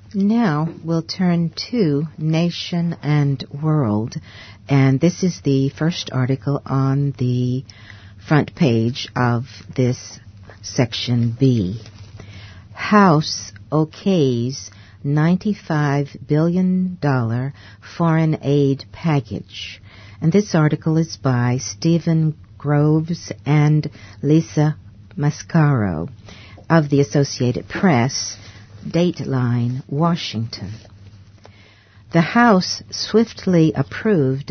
Now we'll turn to Nation and World, and this is the first article on the front page of this section B. House okays $95 billion foreign aid package. And this article is by Stephen Groves and Lisa Mascaro of the Associated Press, Dateline, Washington. The House swiftly approved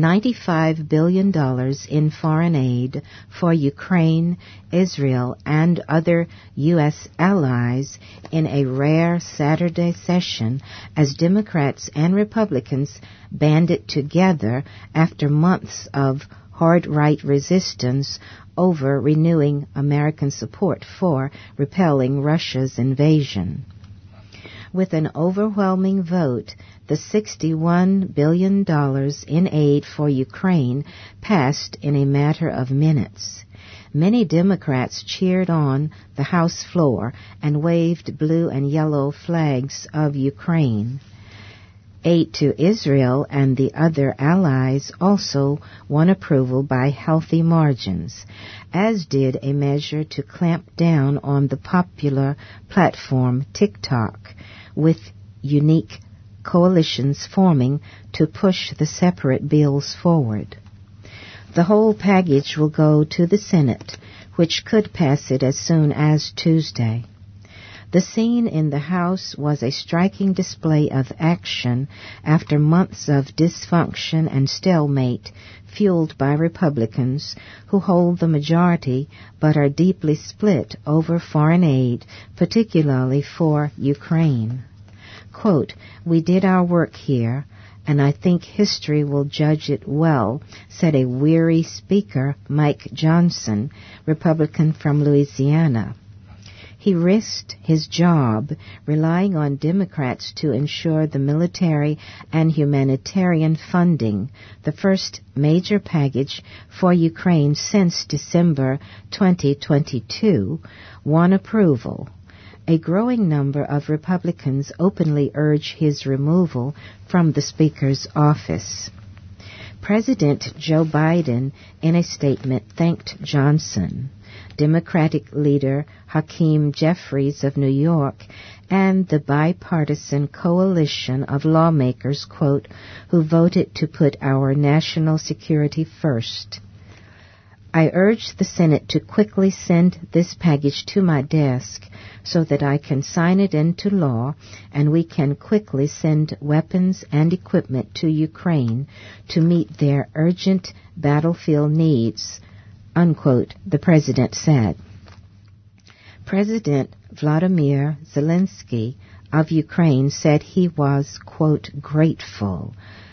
$95 billion in foreign aid for Ukraine, Israel, and other U.S. allies in a rare Saturday session as Democrats and Republicans banded together after months of hard right resistance over renewing American support for repelling Russia's invasion. With an overwhelming vote, the $61 billion in aid for Ukraine passed in a matter of minutes. Many Democrats cheered on the House floor and waved blue and yellow flags of Ukraine. Aid to Israel and the other allies also won approval by healthy margins, as did a measure to clamp down on the popular platform TikTok, with unique coalitions forming to push the separate bills forward. The whole package will go to the Senate, which could pass it as soon as Tuesday. The scene in the House was a striking display of action after months of dysfunction and stalemate fueled by Republicans who hold the majority but are deeply split over foreign aid, particularly for Ukraine. Quote, "We did our work here, and I think history will judge it well," said a weary Speaker, Mike Johnson, Republican from Louisiana. He risked his job relying on Democrats to ensure the military and humanitarian funding, the first major package for Ukraine since December 2022, won approval. A growing number of Republicans openly urge his removal from the Speaker's office. President Joe Biden, in a statement, thanked Johnson. Democratic leader Hakeem Jeffries of New York, and the bipartisan coalition of lawmakers, quote, "who voted to put our national security first. I urge the Senate to quickly send this package to my desk so that I can sign it into law and we can quickly send weapons and equipment to Ukraine to meet their urgent battlefield needs," unquote, the president said. President Vladimir Zelensky of Ukraine said he was, quote, "grateful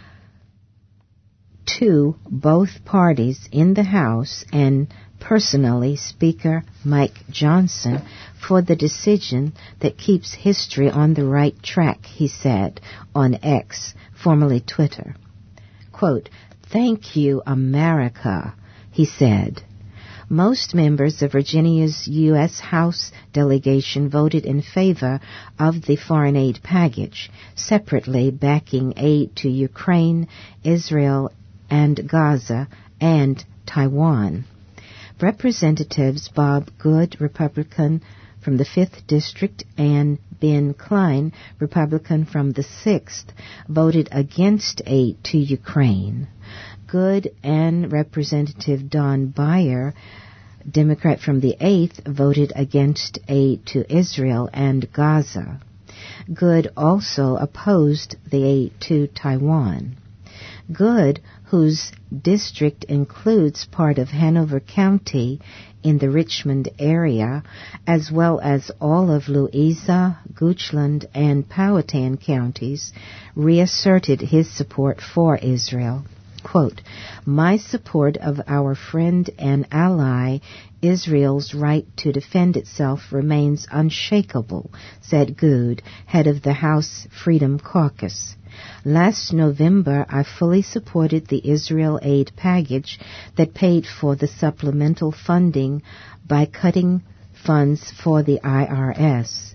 to both parties in the House and personally Speaker Mike Johnson for the decision that keeps history on the right track," he said on X, formerly Twitter. Quote, "Thank you, America," he said. Most members of Virginia's U.S. House delegation voted in favor of the foreign aid package, separately backing aid to Ukraine, Israel, and Gaza, and Taiwan. Representatives Bob Good, Republican from the 5th District, and Ben Cline, Republican from the 6th, voted against aid to Ukraine. Good and Representative Don Beyer, Democrat from the 8th, voted against aid to Israel and Gaza. Good also opposed the aid to Taiwan. Good, whose district includes part of Hanover County in the Richmond area, as well as all of Louisa, Goochland, and Powhatan counties, reasserted his support for Israel. Quote, "My support of our friend and ally Israel's right to defend itself remains unshakable," said Good, head of the House Freedom Caucus. "Last November, I fully supported the Israel aid package that paid for the supplemental funding by cutting funds for the IRS.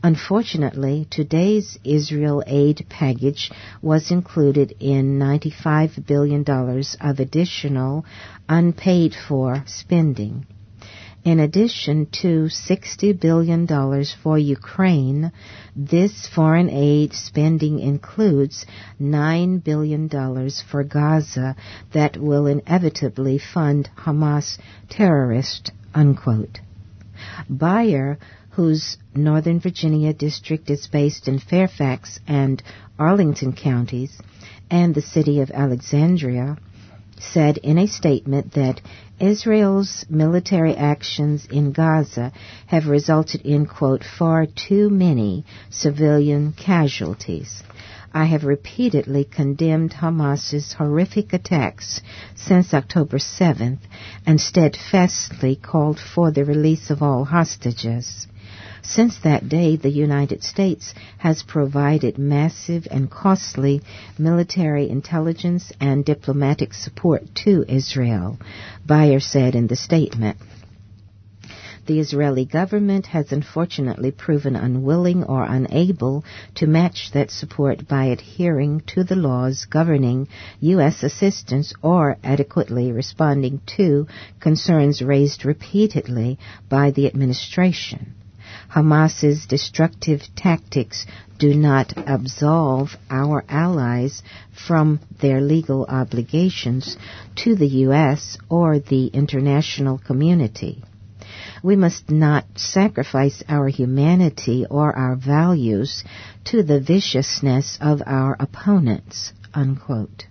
Unfortunately, today's Israel aid package was included in $95 billion of additional unpaid-for spending. In addition to $60 billion for Ukraine, this foreign aid spending includes $9 billion for Gaza that will inevitably fund Hamas terrorists, unquote. Bayer, whose Northern Virginia district is based in Fairfax and Arlington counties, and the city of Alexandria, said in a statement that Israel's military actions in Gaza have resulted in, quote, far too many civilian casualties. I have repeatedly condemned Hamas's horrific attacks since October 7th and steadfastly called for the release of all hostages. Since that day, the United States has provided massive and costly military intelligence and diplomatic support to Israel, Bayer said in the statement. The Israeli government has unfortunately proven unwilling or unable to match that support by adhering to the laws governing U.S. assistance or adequately responding to concerns raised repeatedly by the administration. Hamas's destructive tactics do not absolve our allies from their legal obligations to the U.S. or the international community. We must not sacrifice our humanity or our values to the viciousness of our opponents, unquote.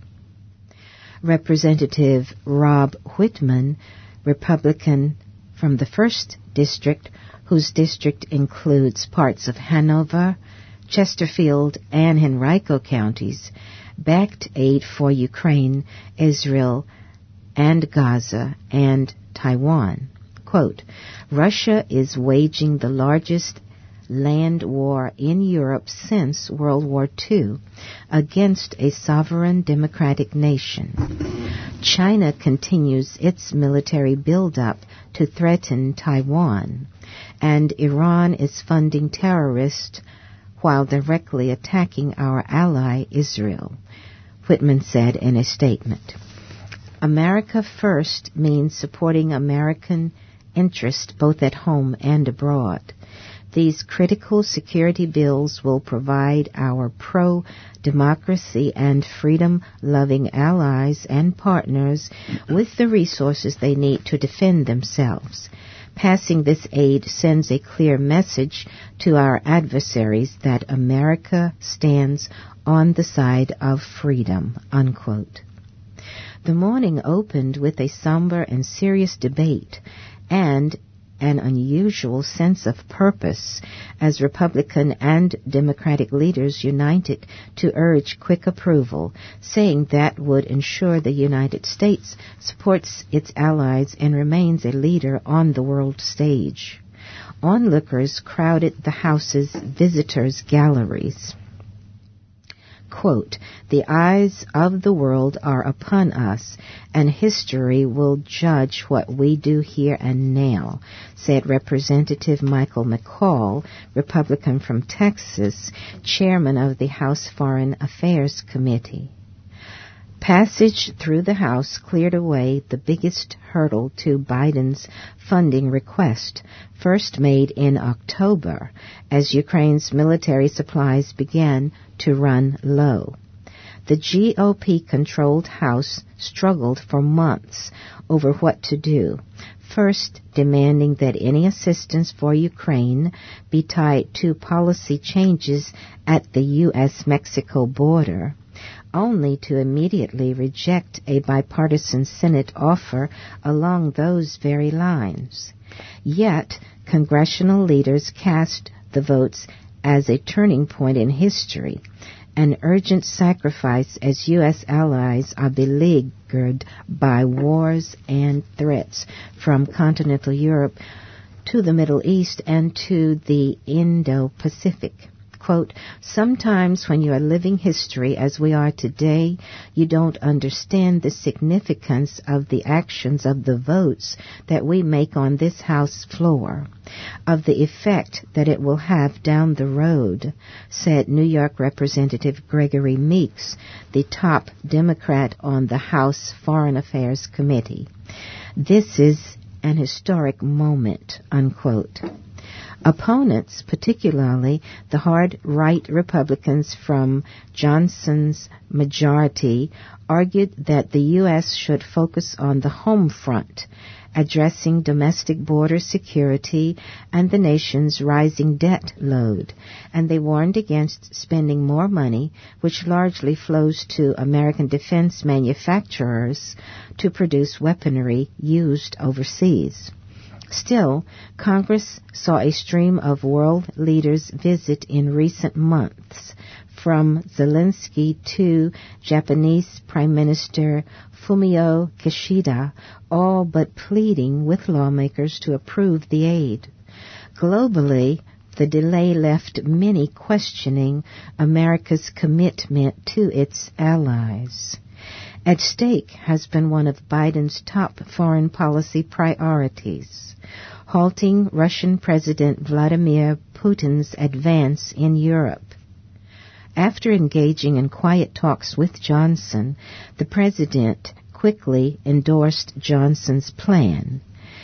Representative Rob Whitman, Republican from the 1st District, whose district includes parts of Hanover, Chesterfield, and Henrico counties, backed aid for Ukraine, Israel, and Gaza, and Taiwan. Quote, Russia is waging the largest land war in Europe since World War II against a sovereign democratic nation. China continues its military buildup to threaten Taiwan, and Iran is funding terrorists while directly attacking our ally Israel, Whitman said in a statement. America First means supporting American interests both at home and abroad. These critical security bills will provide our pro-democracy and freedom-loving allies and partners with the resources they need to defend themselves. Passing this aid sends a clear message to our adversaries that America stands on the side of freedom, unquote. The morning opened with a somber and serious debate and an unusual sense of purpose as Republican and Democratic leaders united to urge quick approval, saying that would ensure the United States supports its allies and remains a leader on the world stage. Onlookers crowded the House's visitors' galleries. Quote, the eyes of the world are upon us, and history will judge what we do here and now, said Representative Michael McCall, Republican from Texas, chairman of the House Foreign Affairs Committee. Passage through the House cleared away the biggest hurdle to Biden's funding request, first made in October, as Ukraine's military supplies began to run low. The GOP-controlled House struggled for months over what to do, first demanding that any assistance for Ukraine be tied to policy changes at the U.S.-Mexico border, only to immediately reject a bipartisan Senate offer along those very lines. Yet, congressional leaders cast the votes as a turning point in history, an urgent sacrifice as U.S. allies are beleaguered by wars and threats from continental Europe to the Middle East and to the Indo-Pacific. quote, sometimes when you are living history as we are today, you don't understand the significance of the actions of the votes that we make on this House floor, of the effect that it will have down the road, said New York Representative Gregory Meeks, the top Democrat on the House Foreign Affairs Committee. This is an historic moment, unquote. Opponents, particularly the hard right Republicans from Johnson's majority, argued that the U.S. should focus on the home front, addressing domestic border security and the nation's rising debt load, and they warned against spending more money, which largely flows to American defense manufacturers, to produce weaponry used overseas. Still, Congress saw a stream of world leaders visit in recent months, from Zelensky to Japanese Prime Minister Fumio Kishida, all but pleading with lawmakers to approve the aid. Globally, the delay left many questioning America's commitment to its allies. At stake has been one of Biden's top foreign policy priorities, halting Russian President Vladimir Putin's advance in Europe. After engaging in quiet talks with Johnson, the president quickly endorsed Johnson's plan,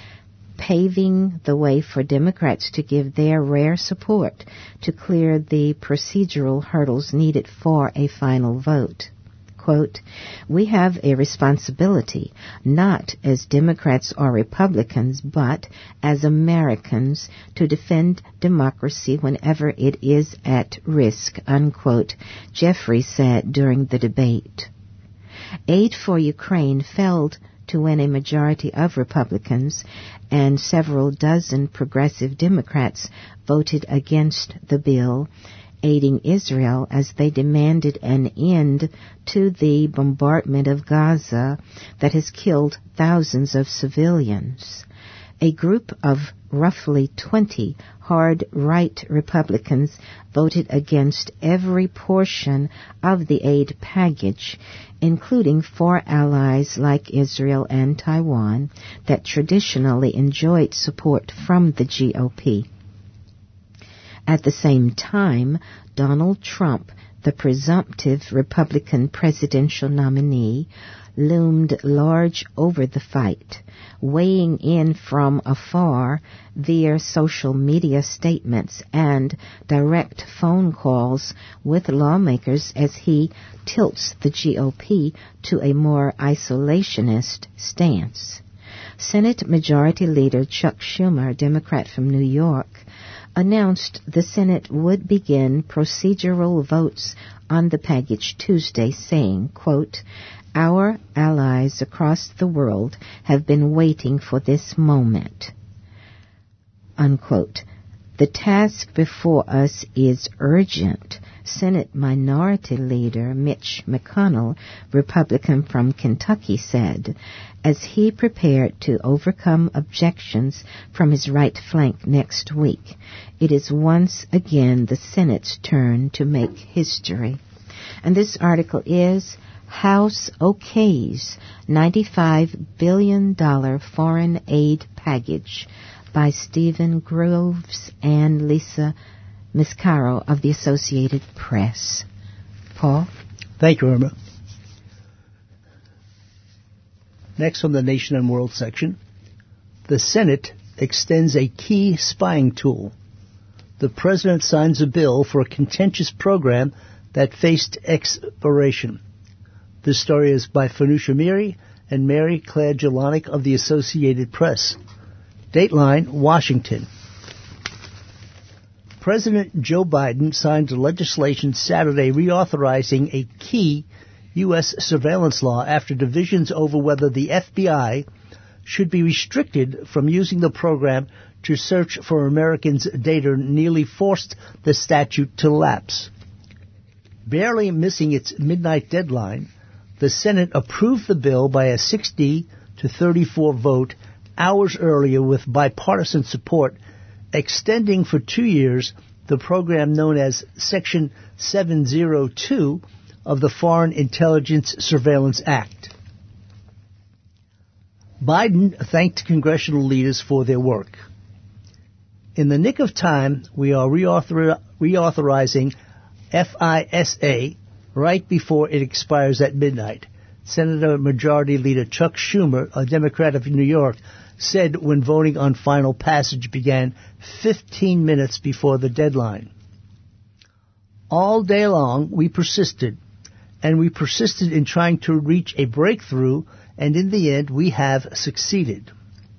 paving the way for Democrats to give their rare support to clear the procedural hurdles needed for a final vote. Quote, we have a responsibility, not as Democrats or Republicans, but as Americans, to defend democracy whenever it is at risk, unquote, Jeffrey said during the debate. Aid for Ukraine failed to win a majority of Republicans, and several dozen progressive Democrats voted against the bill, aiding Israel as they demanded an end to the bombardment of Gaza that has killed thousands of civilians. A group of roughly 20 hard right Republicans voted against every portion of the aid package, including for allies like Israel and Taiwan that traditionally enjoyed support from the GOP. At the same time, Donald Trump, the presumptive Republican presidential nominee, loomed large over the fight, weighing in from afar via social media statements and direct phone calls with lawmakers as he tilts the GOP to a more isolationist stance. Senate Majority Leader Chuck Schumer, Democrat from New York, announced the Senate would begin procedural votes on the package Tuesday, saying, quote, our allies across the world have been waiting for this moment, unquote. The task before us is urgent, Senate Minority Leader Mitch McConnell, Republican from Kentucky, said, as he prepared to overcome objections from his right flank next week. It is once again the Senate's turn to make history. And this article is House OK's $95 billion foreign aid package by Stephen Groves and Lisa Miscaro of the Associated Press. Paul? Thank you, Irma. Next on the Nation and World section, the Senate extends a key spying tool. The President signs a bill for a contentious program that faced expiration. This story is by Fanusha Miri and Mary Claire Jelonic of the Associated Press. Dateline, Washington. President Joe Biden signed legislation Saturday reauthorizing a key U.S. surveillance law after divisions over whether the FBI should be restricted from using the program to search for Americans' data nearly forced the statute to lapse. Barely missing its midnight deadline, the Senate approved the bill by a 60-34 vote hours earlier with bipartisan support, extending for 2 years the program known as Section 702 of the Foreign Intelligence Surveillance Act. Biden thanked congressional leaders for their work. In the nick of time, we are reauthorizing FISA right before it expires at midnight. Senator Majority Leader Chuck Schumer, a Democrat of New York, said when voting on final passage began 15 minutes before the deadline. All day long, we persisted in trying to reach a breakthrough, and in the end, we have succeeded.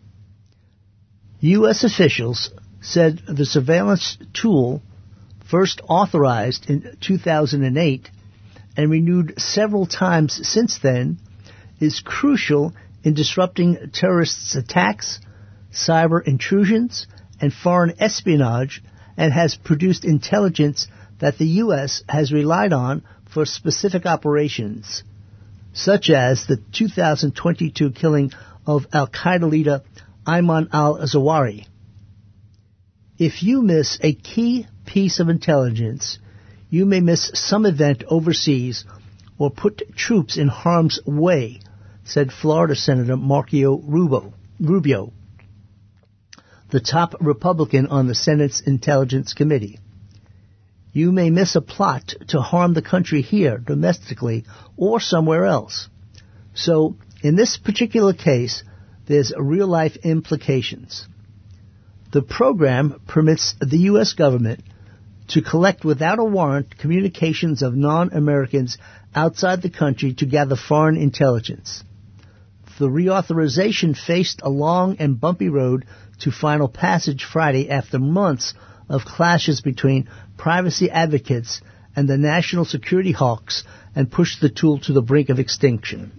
U.S. officials said the surveillance tool, first authorized in 2008 and renewed several times since then, is crucial in disrupting terrorists' attacks, cyber intrusions, and foreign espionage, and has produced intelligence that the U.S. has relied on for specific operations, such as the 2022 killing of al-Qaeda leader Ayman al-Zawahiri. If you miss a key piece of intelligence, you may miss some event overseas or put troops in harm's way, said Florida Senator Marco Rubio, the top Republican on the Senate's Intelligence Committee. You may miss a plot to harm the country here, domestically, or somewhere else. So, in this particular case, there's real-life implications. The program permits the U.S. government to collect without a warrant communications of non-Americans outside the country to gather foreign intelligence. The reauthorization faced a long and bumpy road to final passage Friday after months of clashes between privacy advocates and the national security hawks, and pushed the tool to the brink of extinction.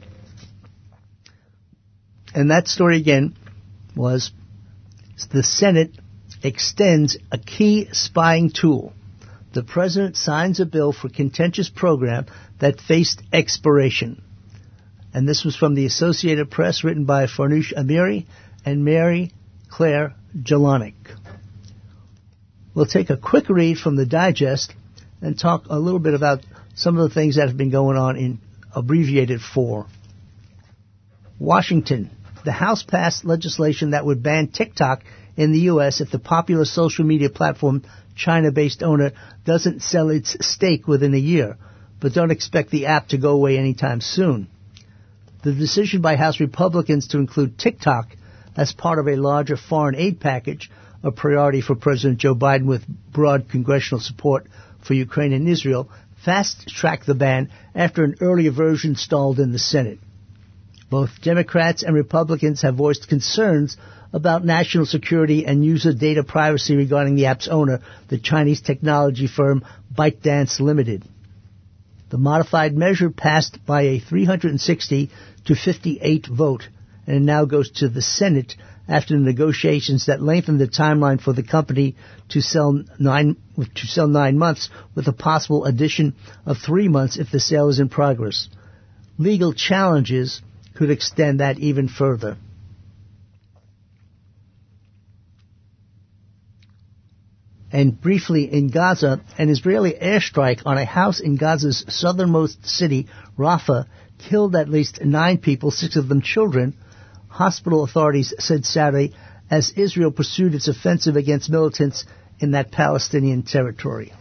And that story again was the Senate extends a key spying tool. The president signs a bill for contentious program that faced expiration. And this was from the Associated Press, written by Farnoosh Amiri and Mary Claire Jelinek. We'll take a quick read from the digest and talk a little bit about some of the things that have been going on in abbreviated 4. Washington. The House passed legislation that would ban TikTok in the U.S. if the popular social media platform China-based owner doesn't sell its stake within a year, but don't expect the app to go away anytime soon. The decision by House Republicans to include TikTok as part of a larger foreign aid package, a priority for President Joe Biden with broad congressional support for Ukraine and Israel, fast-tracked the ban after an earlier version stalled in the Senate. Both Democrats and Republicans have voiced concerns about national security and user data privacy regarding the app's owner, the Chinese technology firm ByteDance Limited. The modified measure passed by a 360-58 vote, and it now goes to the Senate after negotiations that lengthened the timeline for the company to sell 9 months, with a possible addition of 3 months if the sale is in progress. Legal challenges could extend that even further. And briefly, in Gaza, an Israeli airstrike on a house in Gaza's southernmost city, Rafah, killed at least 9 people, 6 of them children, hospital authorities said Saturday, as Israel pursued its offensive against militants in that Palestinian territory.